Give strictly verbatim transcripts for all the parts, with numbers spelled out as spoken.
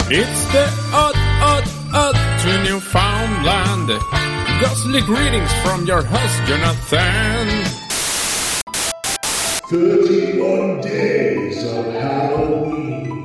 It's the odd, odd, odd to Newfoundland. Ghostly greetings from your host, Jonathan. thirty-one days of Halloween.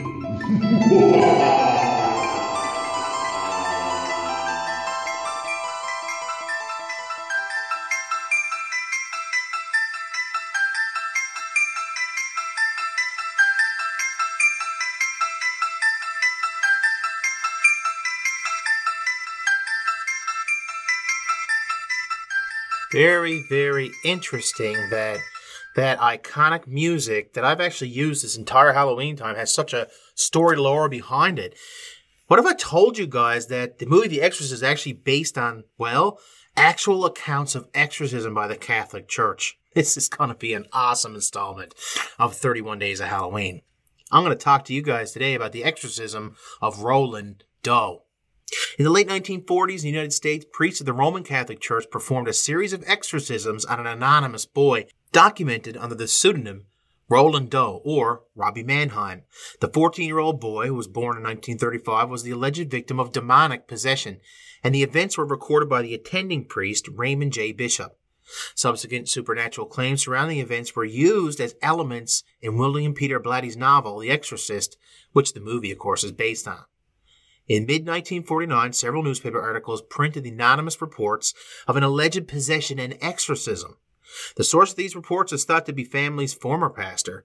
Very, very interesting that that iconic music that I've actually used this entire Halloween time has such a story lore behind it. What if I told you guys that the movie The Exorcist is actually based on, well, actual accounts of exorcism by the Catholic Church? This is going to be an awesome installment of thirty-one Days of Halloween. I'm going to talk to you guys today about the exorcism of Roland Doe. In the late nineteen forties, in the United States, priests of the Roman Catholic Church performed a series of exorcisms on an anonymous boy, documented under the pseudonym Roland Doe, or Robbie Mannheim. The fourteen-year-old boy, who was born in nineteen thirty-five, was the alleged victim of demonic possession, and the events were recorded by the attending priest, Raymond J. Bishop. Subsequent supernatural claims surrounding the events were used as elements in William Peter Blatty's novel, The Exorcist, which the movie, of course, is based on. In mid nineteen forty-nine, several newspaper articles printed the anonymous reports of an alleged possession and exorcism. The source of these reports is thought to be family's former pastor,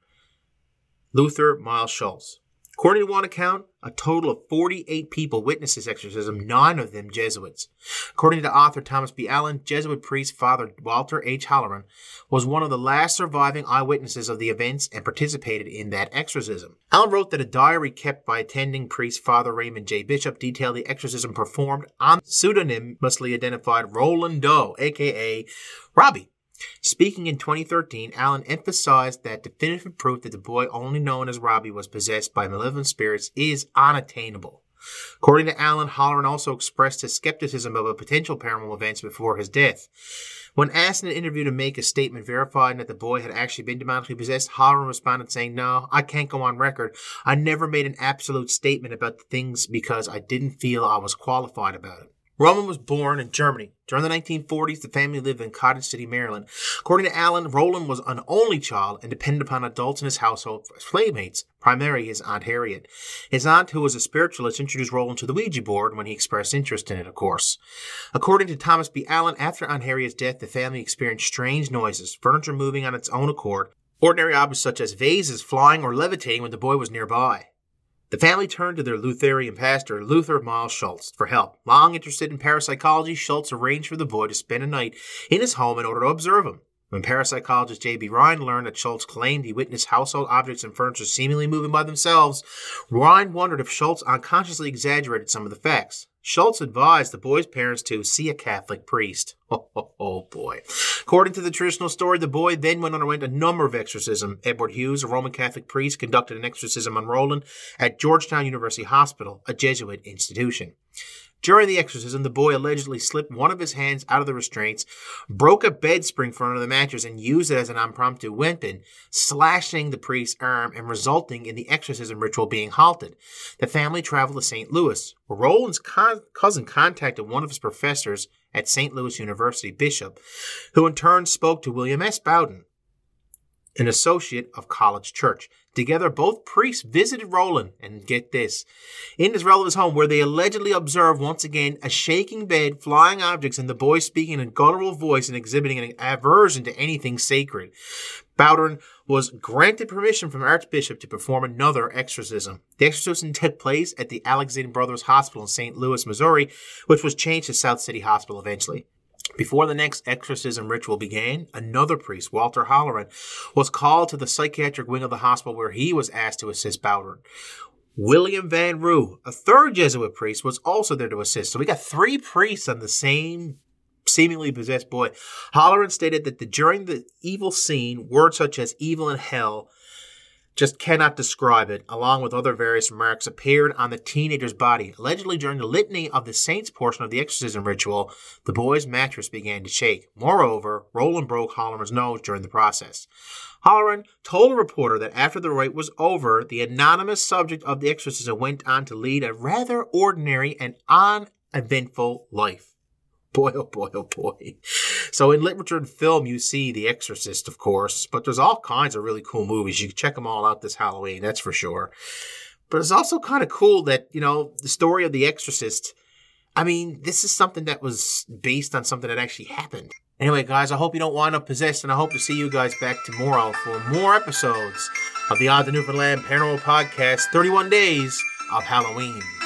Luther Miles Schultz. According to one account, a total of forty-eight people witnessed this exorcism, nine of them Jesuits. According to author Thomas B. Allen, Jesuit priest Father Walter H. Halloran was one of the last surviving eyewitnesses of the events and participated in that exorcism. Allen wrote that a diary kept by attending priest Father Raymond J. Bishop detailed the exorcism performed on pseudonymously identified Roland Doe, aka Robbie. Speaking in twenty thirteen, Allen emphasized that definitive proof that the boy only known as Robbie was possessed by malevolent spirits is unattainable. According to Allen, Halloran also expressed his skepticism about potential paranormal events before his death. When asked in an interview to make a statement verifying that the boy had actually been demonically possessed, Halloran responded saying, "No, I can't go on record. I never made an absolute statement about the things because I didn't feel I was qualified about it." Roland was born in Germany. During the nineteen forties, the family lived in Cottage City, Maryland. According to Allen, Roland was an only child and depended upon adults in his household as playmates, primarily his Aunt Harriet. His aunt, who was a spiritualist, introduced Roland to the Ouija board when he expressed interest in it, of course. According to Thomas B. Allen, after Aunt Harriet's death, the family experienced strange noises, furniture moving on its own accord, ordinary objects such as vases flying or levitating when the boy was nearby. The family turned to their Lutheran pastor, Luther Miles Schultz, for help. Long interested in parapsychology, Schultz arranged for the boy to spend a night in his home in order to observe him. When parapsychologist J B. Ryan learned that Schultz claimed he witnessed household objects and furniture seemingly moving by themselves, Ryan wondered if Schultz unconsciously exaggerated some of the facts. Schultz advised the boy's parents to see a Catholic priest. Oh, oh, oh boy. According to the traditional story, the boy then went underwent a number of exorcisms. Edward Hughes, a Roman Catholic priest, conducted an exorcism on Roland at Georgetown University Hospital, a Jesuit institution. During the exorcism, the boy allegedly slipped one of his hands out of the restraints, broke a bed spring from under the mattress, and used it as an impromptu weapon, slashing the priest's arm and resulting in the exorcism ritual being halted. The family traveled to Saint Louis, where Roland's con- cousin contacted one of his professors at Saint Louis University, Bishop, who in turn spoke to William S. Bowden, an associate of College Church. Together, both priests visited Roland, and get this, in his relative's home, where they allegedly observed once again a shaking bed, flying objects, and the boy speaking in a guttural voice and exhibiting an aversion to anything sacred. Bowden was granted permission from Archbishop to perform another exorcism. The exorcism took place at the Alexander Brothers Hospital in Saint Louis, Missouri, which was changed to South City Hospital eventually. Before the next exorcism ritual began, another priest, Walter Halloran, was called to the psychiatric wing of the hospital where he was asked to assist Bowden. William Van Roo, a third Jesuit priest, was also there to assist. So we got three priests on the same seemingly possessed boy. Halloran stated that the, during the evil scene, words such as evil and hell just cannot describe it, along with other various remarks, appeared on the teenager's body. Allegedly, during the litany of the saints portion of the exorcism ritual, the boy's mattress began to shake. Moreover, Roland broke Halloran's nose during the process. Halloran told a reporter that after the rite was over, the anonymous subject of the exorcism went on to lead a rather ordinary and uneventful life. Boy, oh boy, oh boy. So in literature and film, you see The Exorcist, of course, but there's all kinds of really cool movies. You can check them all out this Halloween, that's for sure. But it's also kind of cool that, you know, the story of The Exorcist, I mean, this is something that was based on something that actually happened. Anyway, guys, I hope you don't wind up possessed, and I hope to see you guys back tomorrow for more episodes of the Odd to Newfoundland Paranormal Podcast, thirty-one Days of Halloween.